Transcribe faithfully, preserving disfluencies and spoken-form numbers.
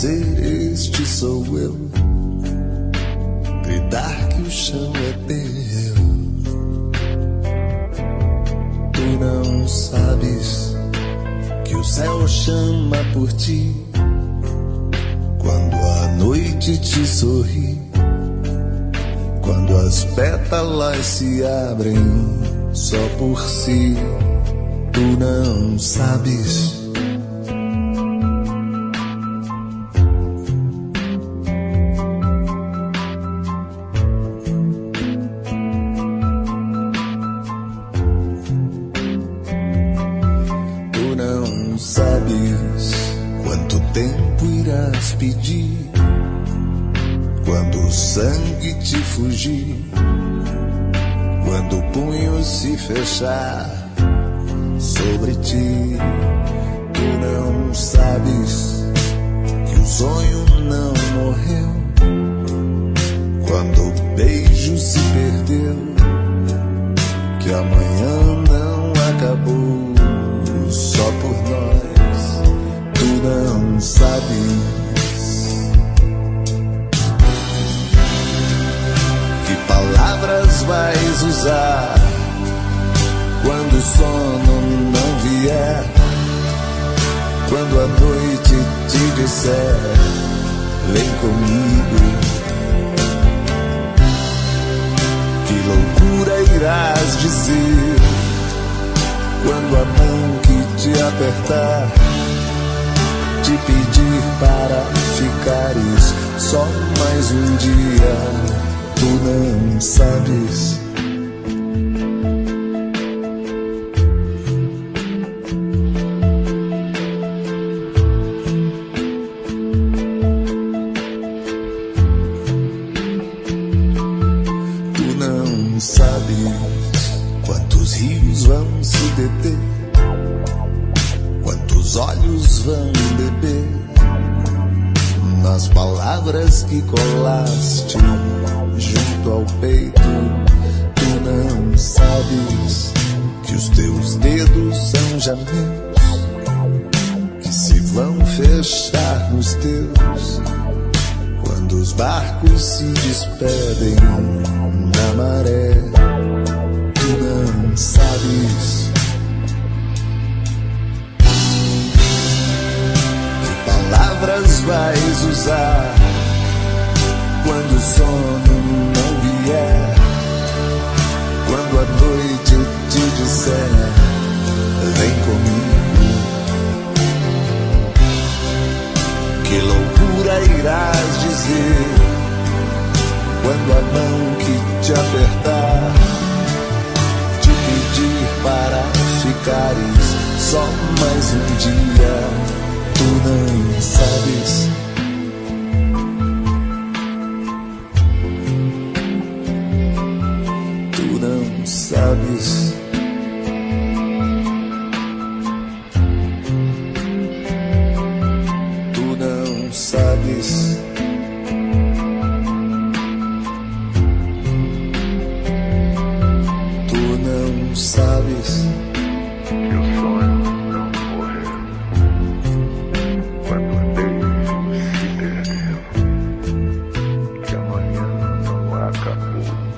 dizer este sou eu, gritar que o chão é teu. Tu não sabes que o céu chama por ti quando a noite te sorri, quando as pétalas se abrem só por si. Tu não sabes. Tu não sabes quanto tempo irás pedir quando o sangue te fugir, quando o punho se fechar sobre ti. Tu não sabes que o sonho não morreu quando o beijo se perdeu, que amanhã não acabou só por nós. Tu não sabes que palavras vais usar quando o sono não vier, quando a noite te disser vem comigo. Que loucura irás dizer quando a mão que te apertar te pedir para ficares só mais um dia. Tu não sabes. Tu não sabes quantos rios vão se deter, quantos olhos vão beber nas palavras que colaste junto ao peito. Tu não sabes que os teus dedos são janelas que se vão fechar nos teus quando os barcos se despedem na maré. Tu não sabes que palavras vais usar quando o sono não vier, quando a noite te disser vem comigo. Que loucura irás dizer quando a mão que te apertar te pedir para ficares só mais um dia. Tu não sabes. Tu não sabes. Tu não sabes. Tu não sabes que o sonho não morreu quando o beijo se perdeu, que amanhã não acabou